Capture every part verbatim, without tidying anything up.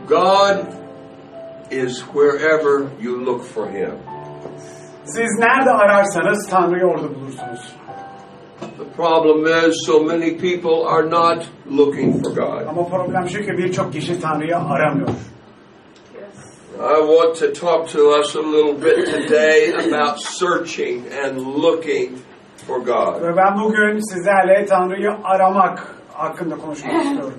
God is wherever you look for Him. Siz nerede ararsanız Tanrı'yı orada bulursunuz. The problem is so many people are not looking for God. Ama problem şu ki birçok kişi Tanrı'yı aramıyor. I want to talk to us a little bit today about searching and looking for God. Ve ben bugün sizlerle Tanrı'yı aramak hakkında konuşmak istiyorum.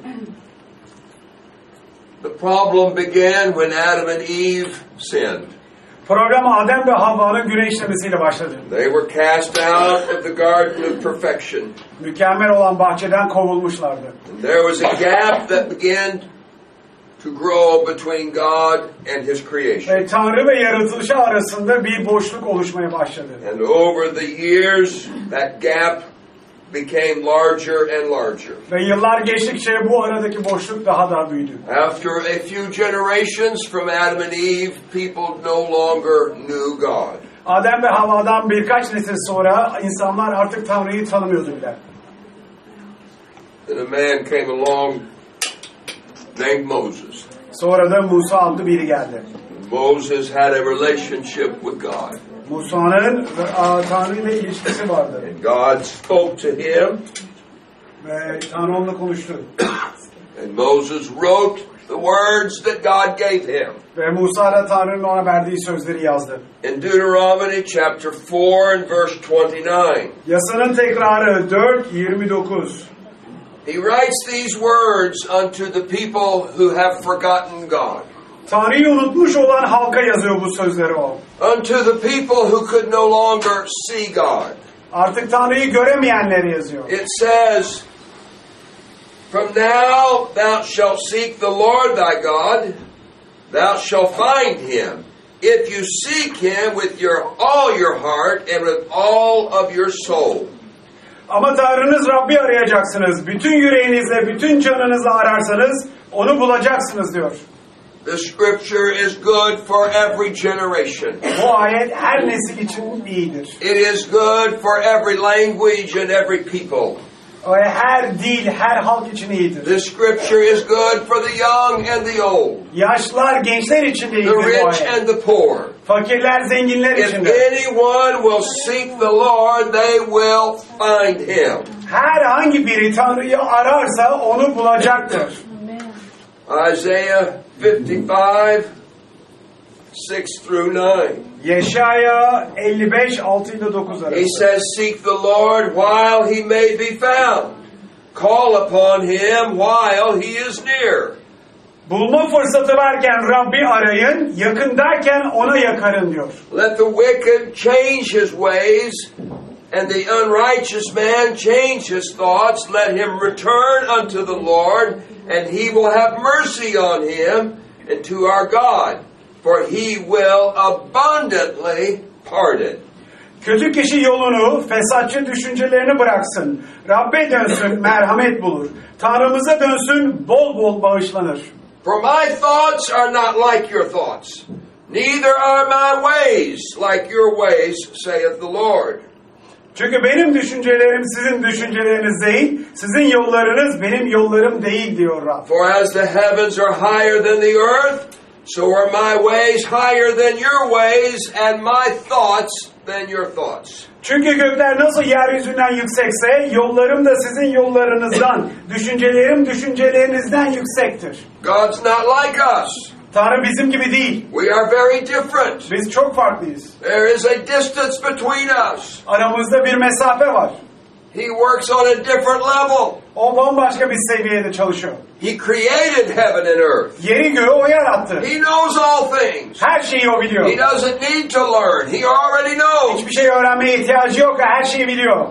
The problem began when Adam and Eve sinned. Problem Adem ve Havva'nın günah işlemesiyle başladı. They were cast out of the garden of perfection. Mükemmel olan bahçeden kovulmuşlardı. And there was a gap that began to grow between God and His creation. Ve Tanrı ve yaratılışı arasında bir boşluk oluşmaya başladı. And over the years, that gap became larger and larger. Ve yıllar geçtikçe bu aradaki boşluk daha da büyüdü. After a few generations from Adam and Eve, people no longer knew God. Adem ve Havva'dan birkaç nesil sonra insanlar artık Tanrı'yı tanımıyordu bile. Then a man came along named Moses. Sonra da Musa adlı biri geldi. Moses had a relationship with God. Musa'nın Tanrı ile ilişkisi vardı. And God spoke to him. Ve Tanrı onunla konuştu. And Moses wrote the words that God gave him. Ve Musa da Tanrı'nın ona verdiği sözleri yazdı. In Deuteronomy chapter four and verse twenty-nine. Yasanın tekrarı dört yirmi dokuz. He writes these words unto the people who have forgotten God. Tanrı'yı unutmuş olan halka yazıyor bu sözleri o. Unto the people who could no longer see God. Artık Tanrı'yı göremeyenleri yazıyor. It says, From now thou shalt seek the Lord thy God, thou shalt find him, if you seek him with your all your heart and with all of your soul. Ama Tanrınız Rabbi arayacaksınız. Bütün yüreğinizle, bütün canınızla ararsanız onu bulacaksınız diyor. The scripture is good for every generation. Bu ayet her nesil için iyidir. It is good for every language and every people. Ve her dil, her halk için iyidir. The scripture is good for the young and the old. Yaşlılar, gençler için de iyidir The bu rich ayet. and the poor. Fakirler, zenginler If için de. anyone will seek the Lord, they will find him. Herhangi biri Tanrı'yı ararsa onu bulacaktır. Isaiah fifty-five, six through nine. Yeşaya elli beş altı ile dokuz He arası. says, Seek the Lord while he may be found. Call upon him while he is near. Bulma fırsatı varken Rabbi arayın, yakındayken ona yakarın diyor. Let the wicked change his ways, and the unrighteous man change his thoughts. Let him return unto the Lord, and he will have mercy on him and to our God, for he will abundantly pardon. Kötü kişi yolunu, fesatçı düşüncelerini bıraksın. Rabbe dönsün, merhamet bulur. Tanrımıza dönsün, bol bol bağışlanır. For my thoughts are not like your thoughts, neither are my ways like your ways, saith the Lord. Çünkü benim düşüncelerim sizin düşünceleriniz değil, sizin yollarınız benim yollarım değil diyor Rab. For as the heavens are higher than the earth, so are my ways higher than your ways, and my thoughts than your thoughts. Çünkü gökler nasıl yeryüzünden yüksekse, yollarım da sizin yollarınızdan, düşüncelerim düşüncelerinizden yüksektir. God's not like us. Tanrı bizim gibi değil. We are very different. Biz çok farklıyız. There is a distance between us. Aramızda bir mesafe var. He works on a different level. O bambaşka bir seviyede çalışıyor. He created heaven and earth. Yeri göğü o yarattı. He knows all things. Her şeyi o biliyor. He doesn't need to learn. He already knows. Hiçbir şey öğrenmeye ihtiyacı yok. Her şeyi biliyor.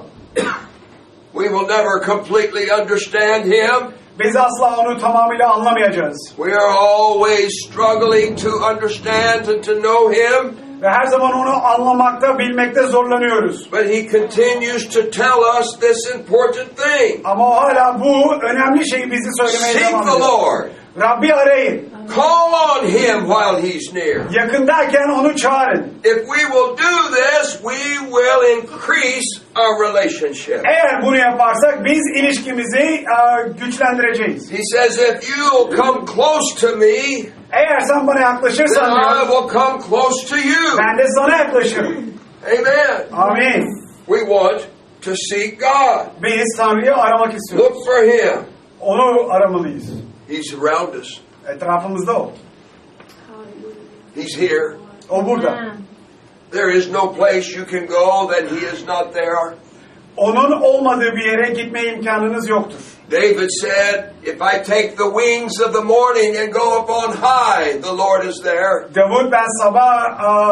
We will never completely understand him. Biz asla onu tamamıyla anlamayacağız. We are always struggling to understand and to know him. Ve her zaman onu anlamakta, bilmekte zorlanıyoruz. But he continues to tell us this important thing. Ama o hala bu önemli şeyi bizi söylemeye Seek devam the ediyor. Lord. Rabbi arayın. Call on him him while he's near. Yakındayken onu çağırın. If we will do this, we will increase our relationship. Eğer bunu yaparsak biz ilişkimizi e, güçlendireceğiz. He says, if you'll come close to me, Eğer sen bana then yaklaşırsan I diyor, will come close to you. ben de sana yaklaşırım. Amen. Amin. We want to seek God. Biz Tanrı'yı aramak istiyoruz. Look for him. Onu aramalıyız. He's around us. Etrafımızda o. He's here. O burada. There is no place you can go that he is not there. Onun olmadığı bir yere gitme imkanınız yoktur. David said, if I take the wings of the morning and go up on high, the Lord is there. Davut, ben sabah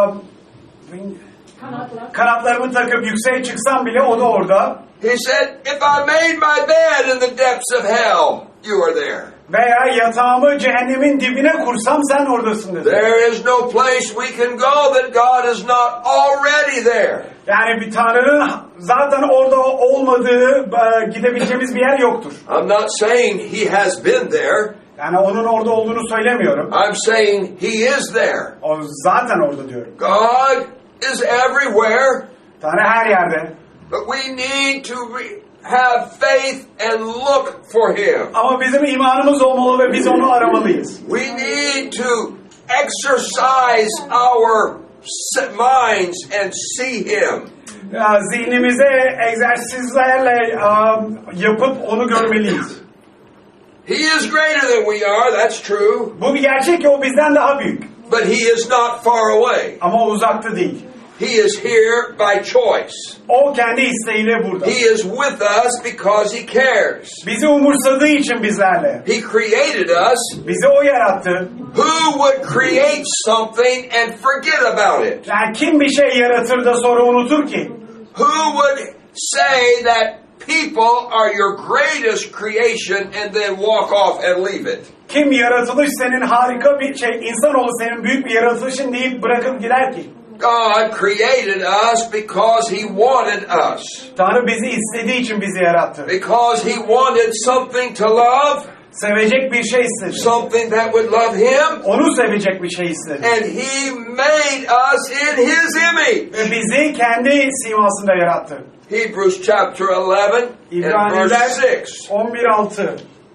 e, kanatlarımı takıp yükseğe çıksam bile o da orada. He said, if I made my bed in the depths of hell, you are there. Veya yatağımı cehennemin dibine kursam sen oradasın dedi. There is no place we can go that God is not already there. Yani bir Tanrı'nın zaten orada olmadığı, e, gidebileceğimiz bir yer yoktur. I'm not saying he has been there. Yani onun orada olduğunu söylemiyorum. I'm saying he is there. O zaten orada diyorum. God is everywhere, Tanrı her yerde. but we need to re- have faith and look for him. Ama bizim imanımız olmalı ve biz onu aramalıyız. We need to exercise our minds and see him. Ya, zihnimize egzersizlerle um, yapıp onu görmeliyiz. He is greater than we are, that's true, Bu bir gerçek ki o bizden daha büyük. but he is not far away. Ama o uzakta değil. He is here by choice. O kendi isteğiyle burada. He is with us because he cares. Bizi umursadığı için bizlerle. He created us. Bizi o yarattı. Who would create something and forget about it? Yani kim bir şey yaratır da sonra unutur ki? Who would say that people are your greatest creation and then walk off and leave it? Kim yaratılış senin harika bir şey, insanoğlu senin büyük bir yaratılışın deyip bırakıp gider ki? God created us because he wanted us. Tanrı bizi istediği için bizi yarattı. Because he wanted something to love, Sevecek bir şey istedi. something that would love him, Onu sevecek bir şey istedi. and he made us in his image. Ve bizi kendi simasında yarattı. Hebrews chapter eleven and İbraniler verse six. on bir altı.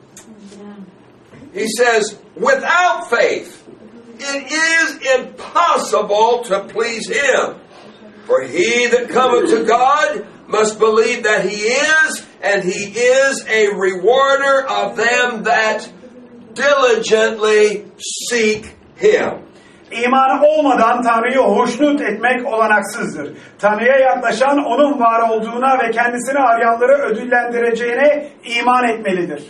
He says, without faith, it is impossible to please him. For he that cometh to God must believe that he is, and he is a rewarder of them that diligently seek him. İmanı olmadan Tanrı'yı hoşnut etmek olanaksızdır. Tanrı'ya yaklaşan onun var olduğuna ve kendisini arayanları ödüllendireceğine iman etmelidir.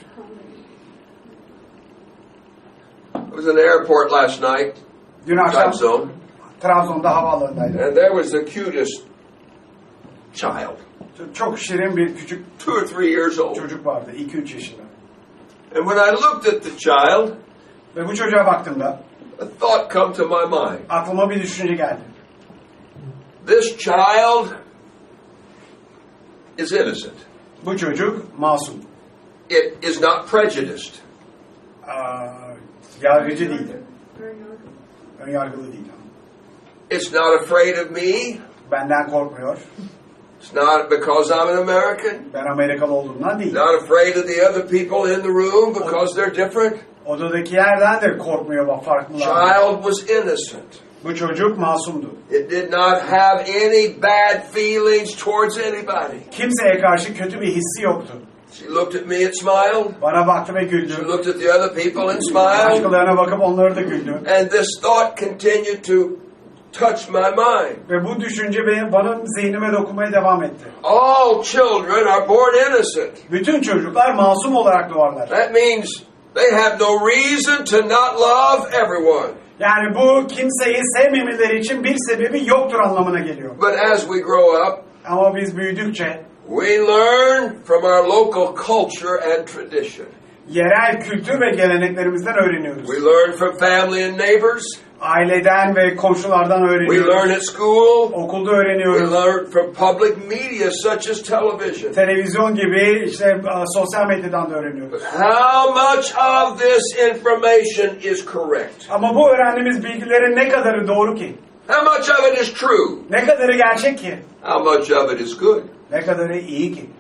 I was in the airport last night, Dün akşam Trabzon, Trabzon'da havaalanındaydım. and there was the cutest child, Çok şirin bir küçük two or three years old. çocuk vardı, iki üç yaşında. And when I looked at the child, Ve bu çocuğa baktığımda a thought come to my mind. aklıma bir düşünce geldi. This child is innocent. Bu çocuk masum. It is not prejudiced. Aa, yargıcı değil. Ön yargılı değil. It's not afraid of me. Benden korkmuyor. It's not because I'm an American. Ben Amerikalı olduğumdan değil. Not afraid of the other people in the room because they're different. Odadakilerden de korkmuyor bak farklılar. Child was innocent. Bu çocuk masumdu. It did not have any bad feelings towards anybody. Kimseye karşı kötü bir hissi yoktu. She looked at me and smiled. Bana baktı ve She güldü. looked at the other people and smiled. Başkalarına bakıp onları da güldü. And this thought continued to touch my mind. Ve bu düşünce benim, bana zihnime dokunmaya devam etti. All children are born innocent. Bütün çocuklar masum olarak doğarlar. That means they have no reason to not love everyone. Yani bu kimseyi sevmemeleri için bir sebebi yoktur anlamına geliyor. But as we grow up, Ama biz büyüdükçe we learn from our local culture and tradition. yerel kültür ve geleneklerimizden öğreniyoruz. We learn from family and neighbors. Aileden ve komşulardan We öğreniyoruz. learn at school. Okulda We öğreniyoruz. learn from public media such as television. Televizyon gibi işte e, sosyal medyadan da öğreniyoruz. How much of this information is correct? Ama bu öğrendiğimiz bilgilerin ne kadarı doğru ki? How much of it is true? Ne kadarı gerçek ki? How much of it is good? Ne kadarı iyi ki?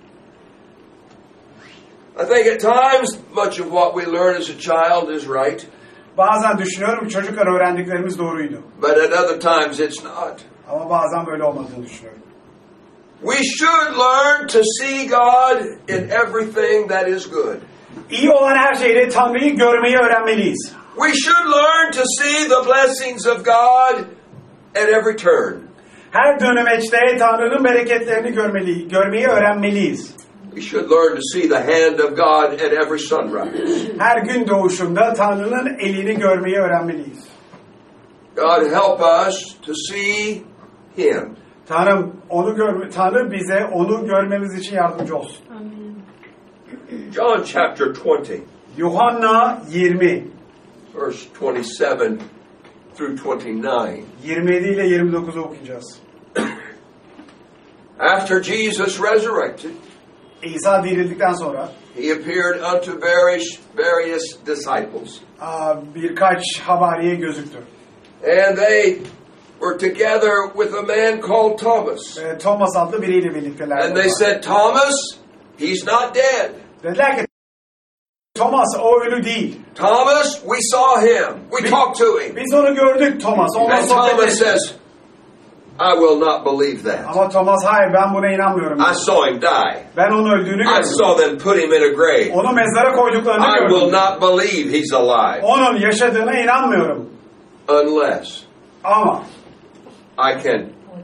I think at times much of what we learn as a child is right, Bazen düşünüyorum çocukken öğrendiklerimiz doğruydu. but at other times it's not. Ama bazen böyle olmadığını düşünüyorum. We should learn to see God in everything that is good. İyi olan her şeyde Tanrı'yı görmeyi öğrenmeliyiz. We should learn to see the blessings of God at every turn. Her dönemeçte Tanrı'nın bereketlerini görmeli, görmeyi öğrenmeliyiz. We should learn to see the hand of God at every sunrise. Her gün doğuşunda Tanrı'nın elini görmeyi öğrenmeliyiz. God help us to see Him. Tanrım onu görme, Tanrı bize onu görmemiz için yardımcı olsun. John chapter twenty, Yuhanna yirmi, verse twenty-seven through twenty-nine. yirmi yedi ile yirmi dokuzu okuyacağız. After Jesus resurrected, İsa dirildikten sonra He appeared unto various, various disciples. birkaç havariye gözüktü. And they were together with a man called Thomas. Ve Thomas adlı biriyle birlikteler. And they said, Thomas, he's not dead. Dediler ki Thomas o ölü değil. Thomas, we saw him. We Biz- talked to him. Biz onu gördük Thomas. Onunla And sohbet Thomas ettik. says, I will not believe that. Ama Thomas hayır ben buna inanmıyorum. I saw him die. Ben onun öldüğünü I gördüm. saw them put him in a grave. Onu mezara koyduklarını I will gördüm. not believe he's alive Onun yaşadığına inanmıyorum. unless Ama I can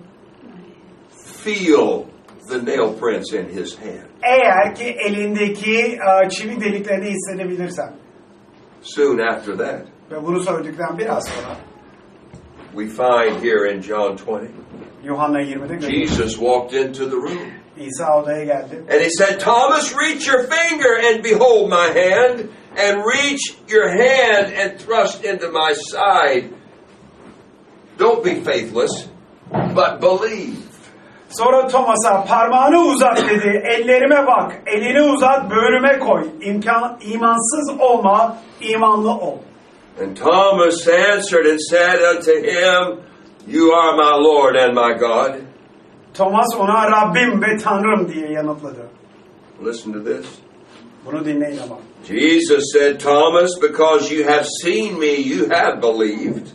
feel the nail prints in his hand. eğer ki elindeki e, çivi deliklerini hissedebilirsem Soon after that, ve bunu söyledikten biraz sonra we find here in John twenty, Yuhanna yirmide görüyoruz. Jesus walked into the room. İsa odaya geldi. And he said, Thomas, reach your finger and behold my hand, and reach your hand and thrust into my side. Don't be faithless, but believe. Sonra Thomas'a parmağını uzat dedi. Ellerime bak. Elini uzat, böğrüme koy. İmkan, imansız olma, imanlı ol. And Thomas answered and said unto him, You are my Lord and my God. Thomas ona Rabbim ve Tanrım diye yanıtladı. Listen to this. Bunu dinleyin ama. Jesus said, Thomas, because you have seen me, you have believed.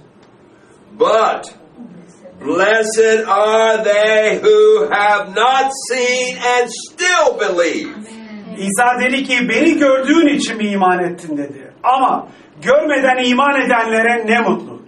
But blessed are they who have not seen and still believe. İsa dedi ki beni gördüğün için mi iman ettin dedi. Ama görmeden iman edenlere ne mutlu.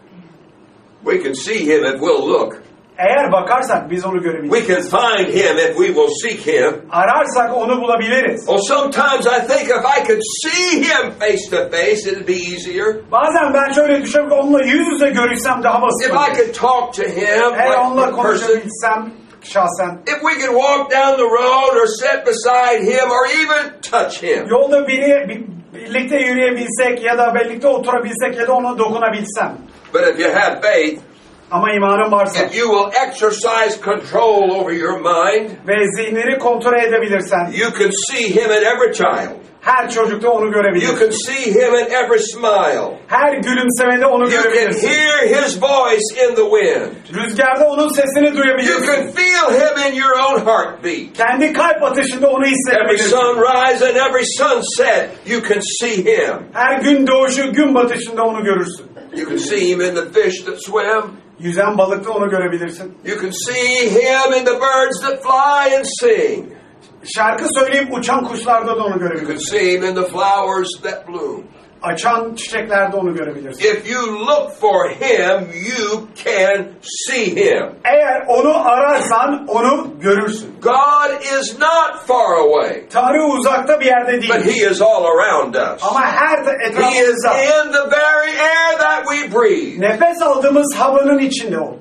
We can see him if we'll look. Eğer bakarsak biz onu We görebiliriz. can find him if we will seek him. Ararsak onu bulabiliriz. Oh, sometimes I think if I could see him face to face, it'd be easier. Bazen ben şöyle düşünüyorum ki onunla yüz yüze görüşsem daha basit If I olur. could talk to him Eğer like onunla a person. konuşabilsem şahsen. If we could walk down the road or sit beside him or even touch him. Yolda biri bir- birlikte yürüyebilsek ya da birlikte oturabilsek ya da ona dokunabilsem. But if you have faith, Ama imanın varsa if you will exercise control over your mind, ve zihnini kontrol edebilirsen you can see him in every child. her çocukta onu You görebilirsin. can see him in every smile. Her gülümsemede onu You can görebilirsin. hear his voice in the wind. Rüzgarda onun sesini You can duyabilirsin. feel him in your own heartbeat. Kendi kalp atışında onu Every hissedebilirsin. sunrise and every sunset, you can see him. Her gün doğuşu, gün batışında onu görürsün. You can see him in the fish that swim. Yüzen balıkta onu görebilirsin. You can see him in the birds that fly and sing. Şarkı söyleyip uçan kuşlarda da onu You can görebilirsin. see him in the flowers that bloom. Açan çiçeklerde onu görebilirsin. If you look for him, you can see him. Eğer onu ararsan onu görürsün. God is not far away, Tanrı uzakta bir yerde but değil. he is all around us. Ama her He is etrafımızda. in the very air that we breathe. Nefes aldığımız havanın içinde o.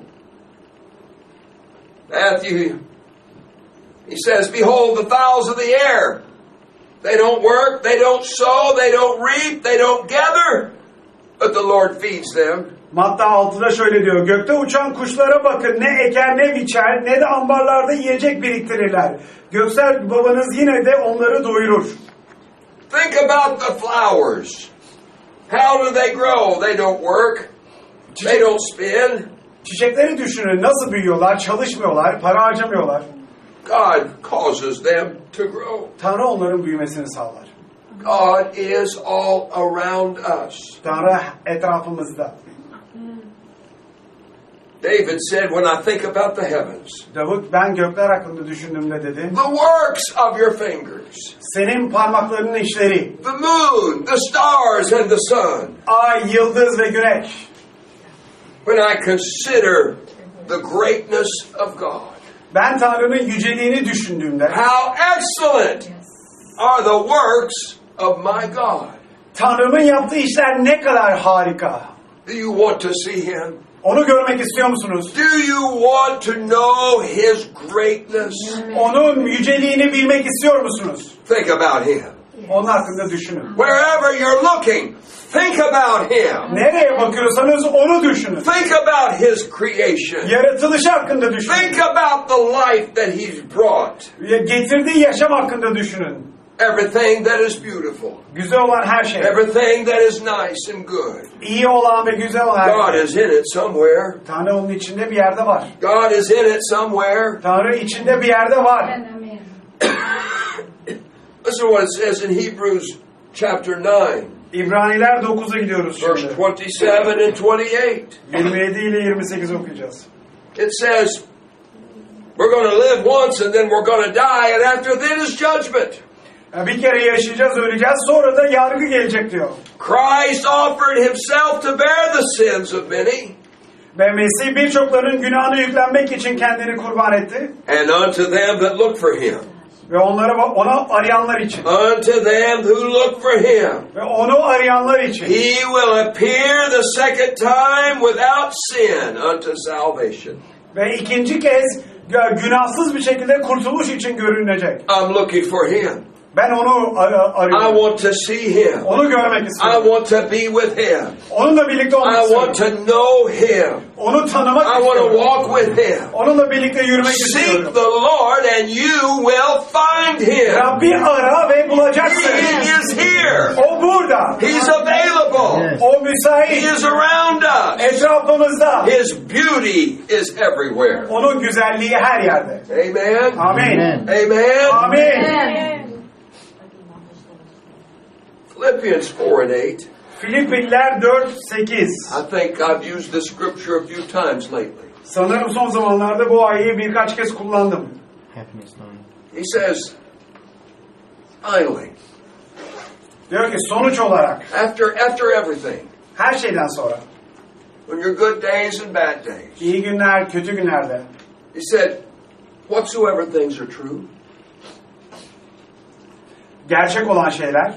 Matthew, he says, Behold the fowls of the air. They don't work, they don't sow, they don't reap, they don't gather. but the Lord feeds them. Matta altıda şöyle diyor. Gökte uçan kuşlara bakın. Ne eker ne biçer ne de ambarlarda yiyecek biriktirirler. Göksel babanız yine de onları doyurur. Think about the flowers. How do they grow? They don't work. They don't spin. Çiçekleri düşünün. Nasıl büyüyorlar? Çalışmıyorlar. Para harcamıyorlar. God causes them to grow. Tanrı onların büyümesini sağlar. God is all around us. Tanrı etrafımızda. David said, when I think about the heavens, Davut ben gökler hakkında düşündüğümde dedi. the works of your fingers, Senin parmaklarının işleri. the moon, the stars, and the sun. Ay, yıldız ve güneş. When I consider the greatness of God, Ben Tanrı'nın yüceliğini düşündüğümde. how excellent are the works of my God. Tanrı'nın yaptığı işler ne kadar harika. Do you want to see Him? Onu görmek istiyor musunuz? Do you want to know His greatness? Onun yüceliğini bilmek istiyor musunuz? Think about Him. Onun hakkında düşünün. Wherever you're looking, think about Him. Nereye bakıyorsanız onu düşünün. Think about His creation. Yaratılışı hakkında düşünün. Think about the life that He's brought. Getirdiği yaşam hakkında düşünün. Everything that is beautiful. Güzel olan her şey. Everything that is nice and good. İyi olan ve güzel olan her God şey. is in it somewhere. Tanrı onun içinde bir yerde var. God is in it somewhere. Tanrı içinde bir yerde var. Listen to what it says in Hebrews chapter nine, İbraniler dokuza gidiyoruz verse şimdi. twenty-seven and twenty-eight. yirmi yedi ile yirmi sekiz okuyacağız. It says, we're going to live once and then we're going to die, and after that is judgment. Bir kere yaşayacağız, öleceğiz, sonra da yargı gelecek diyor. Christ offered Himself to bear the sins of many. Ve Mesih birçokların günahını yüklenmek için kendini kurban etti. And unto them that look for Him. Ve onlara ona arayanlar için. Unto them who look for Him. Ve onu arayanlar için. He will appear the second time without sin unto salvation. Ve ikinci kez günahsız bir şekilde kurtuluş için görünecek. I'm looking for Him. Ben onu ar- I arıyorum. want to see Him. Onu görmek I istiyorum. want to be with Him. Onunla birlikte olmak I istiyorum. want to know Him. Onu tanımak I want to istiyorum. walk with Him. Onunla birlikte yürümek Seek istiyorum. the Lord and you will find Him. Rabbi ara ve bulacaksın. He is here. O burada. He's available. O He müsait. is around us. Etrafımızda. His beauty is everywhere. Onun güzelliği her yerde. Amen. Amin. Amen. Amin. Philippians four and eight. Filipliler dört sekiz. I think I've used this scripture a few times lately. Sanırım son zamanlarda bu ayeti birkaç kez kullandım. He says, finally, Diyor ki sonuç olarak after after everything, her şeyden sonra when your good days and bad days, iyi günler, kötü günlerde he said, whatsoever things are true, gerçek olan şeyler,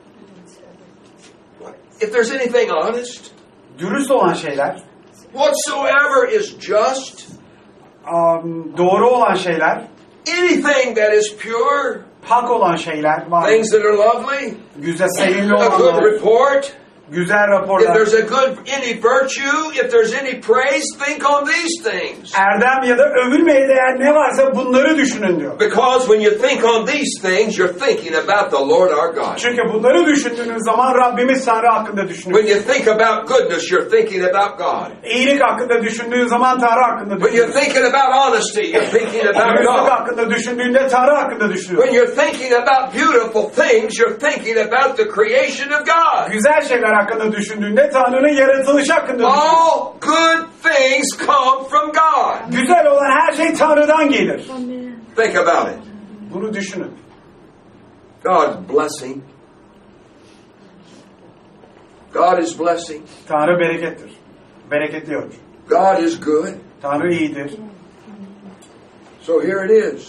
if there's anything honest, dürüst olan şeyler, whatsoever is just, um, doğru olan şeyler, anything that is pure, hak olan şeyler var. things that are lovely, Güzel, sevimli a good olanlar, report, güzel if raporlar. there's a good, any virtue, if there's any praise, think on these things. Erdem ya da övülmeye değer ne varsa bunları düşünün diyor. Because when you think on these things, you're thinking about the Lord our God. Çünkü bunları düşündüğünüz zaman Rabbimiz Tanrı hakkında When düşünüyorsun. you think about goodness, you're thinking about God. İyilik hakkında düşündüğün zaman Tanrı hakkında When you're düşünüyorsun. thinking about honesty, you're thinking about Dürüstlük God. hakkında düşündüğünde Tanrı hakkında düşünüyorsun. When you're thinking about beautiful things, you're thinking about the creation of God. Güzel şeyler hakkında düşündüğünde Tanrı'nın yaratılışı hakkında düşünüyorsun. All good things come from God. Güzel olan her şey Tanrı'dan gelir. Think about it. Bunu düşünün. God's blessing. God is blessing. Tanrı berekettir. Bereketliyor. God is good. Tanrı iyidir. So here it is.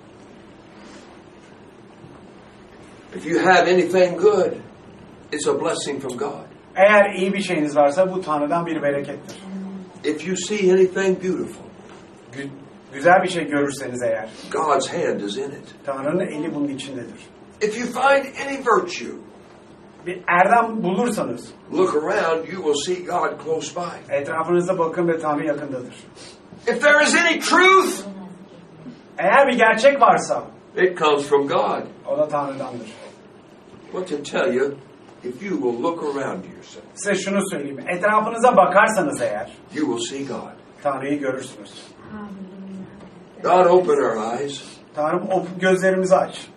If you have anything good, it's a blessing from God. Eğer iyi bir şeyiniz varsa bu Tanrı'dan bir berekettir. If you see anything beautiful, Gü- güzel bir şey görürseniz eğer, God's hand is in it. Tanrı'nın eli bunun içindedir. If you find any virtue, bir erdem bulursanız look around, you will see God close by. etrafınıza bakın ve Tanrı yakındadır. If there is any truth, Eğer bir gerçek varsa it comes from God. o da Tanrı'dandır. I want to tell you, if you will look around yourself, Size şunu söyleyeyim. Etrafınıza bakarsanız eğer you will see God. Tanrı'yı görürsünüz. God, open our eyes. Tanrım o gözlerimizi aç.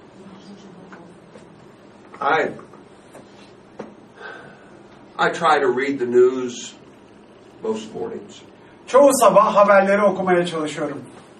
I I try to read the news most mornings. Çoğu sabah haberleri okumaya çalışıyorum.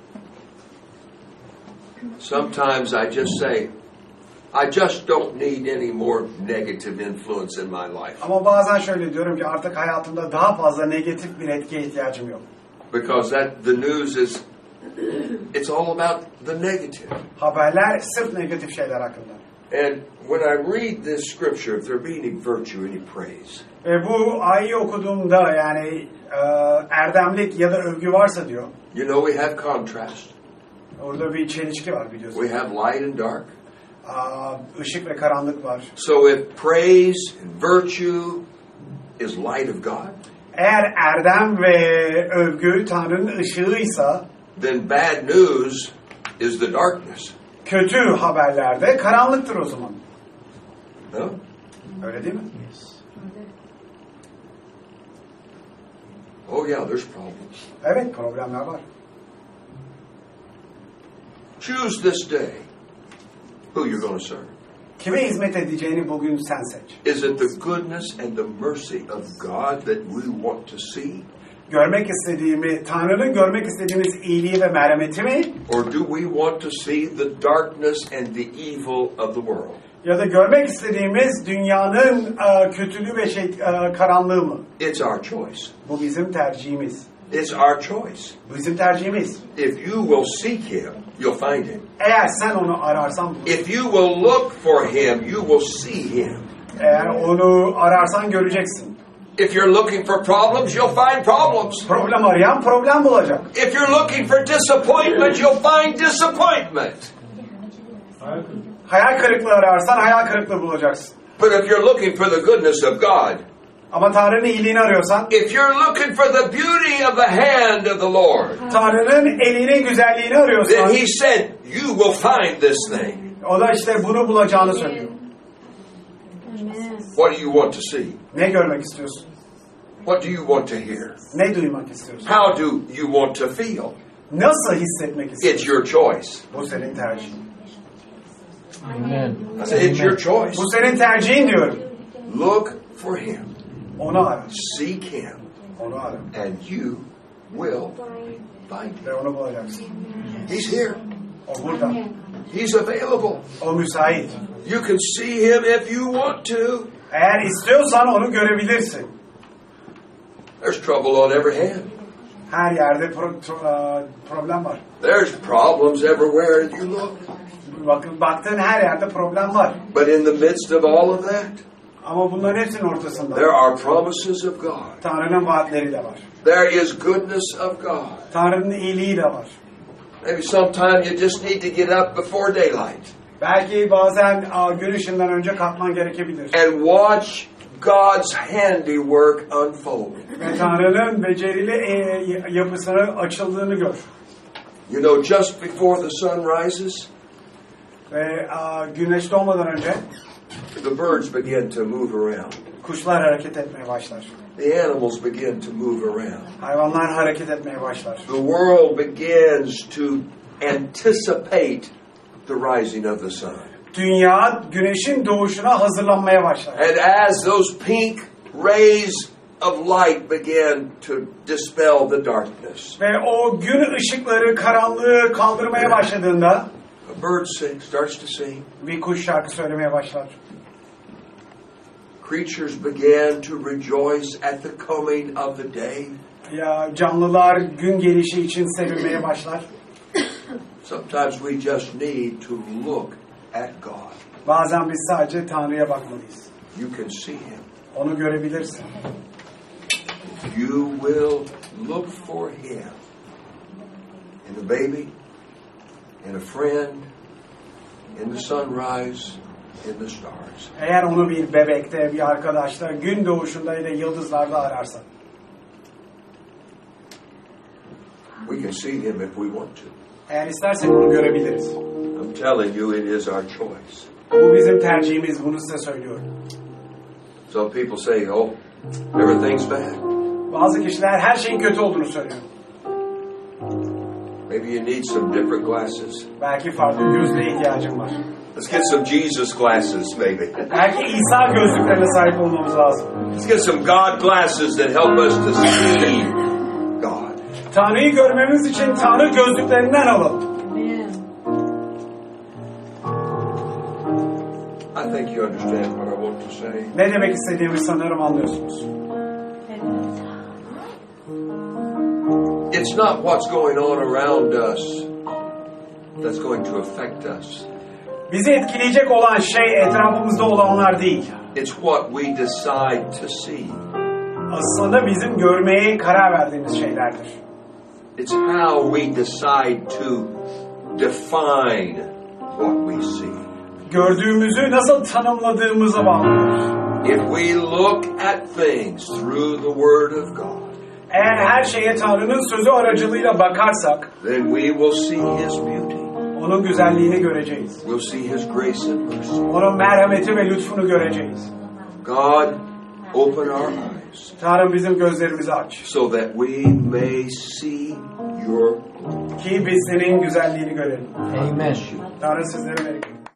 Sometimes I just say, I just don't need any more negative influence in my life. Ama bazen şöyle diyorum ki artık hayatımda daha fazla negatif bir etkiye ihtiyacım yok. Because that the news is, it's all about the negative. Haberler sırf negatif şeyler hakkında. And when I read this scripture, if there be any virtue, any praise, Ve bu ayı okuduğumda yani e, erdemlik ya da övgü varsa diyor. you know we have contrast. Orada bir çelişki var biliyorsun. We have light and dark. Aa, ışık ve karanlık var. So if praise and virtue is light of God, Eğer erdem ve övgü Tanrı'nın ışığıysa then bad news is the darkness. kötü haberlerde karanlıktır o zaman. No? Öyle değil mi? Oh yeah, there's problems. Evet, problemler var. Choose this day who you're going to serve. Kime hizmet edeceğini bugün sen seç. Is it the goodness and the mercy of God that we want to see? Görmek istediğimi, Tanrı'nın görmek istediğimiz iyiliği ve merhameti mi? Or do we want to see the darkness and the evil of the world? Ya da görmek istediğimiz dünyanın e, kötülüğü ve şey, e, karanlığı mı? It's our choice. Bu bizim tercihimiz. It's our choice. Bu bizim tercihimiz. If you will seek Him, you'll find Him. Eğer sen onu ararsan bulursun. If you will look for Him, you will see Him. Eğer onu ararsan göreceksin. If you're looking for problems, you'll find problems. Problem arayan problem bulacak. If you're looking for disappointment, you'll find disappointment. Hayal kırıklığı ararsan hayal kırıklığı bulacaksın. But if you're looking for the goodness of God, Ama Tanrı'nın iyiliğini arıyorsan, if you're looking for the beauty of the hand of the Lord, Tanrı'nın elinin güzelliğini arıyorsan, then He said, you will find this thing. o da işte bunu bulacağını söylüyor. What do you want to see? Ne görmek istiyorsun? What do you want to hear? Ne duymak istiyorsun? How do you want to feel? Nasıl hissetmek istiyorsun? It's your choice. Bu senin tercihin. Amen. I said, it's your choice. Bu senin tercihin diyorum. Look for Him. Onu ara. Seek Him. Onu ara. And you will find Him. Ve onu bulacaksın. He's here. O burada. He's available. O müsait. You can see Him if you want to. Eğer istiyorsan onu görebilirsin. There's trouble on every hand. Her yerde pro- pro- problem var. There's problems everywhere you look. Bakın baktığın her yerde problem var. But in the midst of all of that, Ama bunların hepsinin ortasında there are promises of God. Tanrı'nın vaatleri de var. There is goodness of God. Tanrı'nın iyiliği de var. Maybe sometime you just need to get up before daylight Belki bazen a, gün ışığından önce kalkman gerekebilir. and watch God's handiwork unfold. Ve Tanrı'nın becerili e, yapısının açıldığını gör. You know, just before the sun rises, Ve a, güneş doğmadan önce the birds begin to move around. kuşlar hareket etmeye başlar. The animals begin to move around. Hayvanlar hareket etmeye başlar. The world begins to anticipate the rising of the sun. Dünya güneşin doğuşuna hazırlanmaya başlar. And as those pink rays of light begin to dispel the darkness, Ve o gün ışıkları karanlığı kaldırmaya başladığında a bird sings, starts to sing. bir kuş şarkı söylemeye başlar. Creatures began to rejoice at the coming of the day. Ya canlılar gün gelişi için sevinmeye başlar. Sometimes we just need to look at God. Bazen biz sadece Tanrı'ya bakmalıyız. You can see Him. Onu görebilirsin. You will look for Him in the baby, in a friend, in the sunrise, in the stars. Eğer onu bir bebekte, bir arkadaşta, gün doğuşunda ya da yıldızlarda ararsak. We can see him if we want to. Eğer istersek onu görebiliriz. I'm telling you, it is our choice. Bu bizim tercihimiz, bunu size söylüyorum. Some people say, oh, everything's bad. Bazı kişiler her şeyin kötü olduğunu söylüyor. Maybe you need some different glasses. Belki farklı gözlüğe ihtiyacım var. Let's get some Jesus glasses, maybe. Belki İsa gözlüklerine sahip olmamız lazım. Let's get some God glasses that help us to see God. Tanrı'yı görmemiz için Tanrı gözlüklerinden alalım. I think you understand what I want to say. Ne demek istediğimi sanırım anlıyorsunuz. It's not what's going on around us that's going to affect us. Bizi etkileyecek olan şey etrafımızda olanlar değil. It's what we decide to see. Aslında bizim görmeye karar verdiğimiz şeylerdir. It's how we decide to define what we see. Gördüğümüzü nasıl tanımladığımıza bağlıdır. If we look at things through the Word of God, Eğer her şeye Tanrı'nın sözü aracılığıyla bakarsak, then we will see His beauty. onun güzelliğini göreceğiz. We'll see His grace and mercy. Onun merhameti ve lütfunu göreceğiz. God, open our eyes Tanrım bizim gözlerimizi aç. so that we may see Your glory. Ki biz senin güzelliğini görelim. Amen. Tanrı sizlere bereket.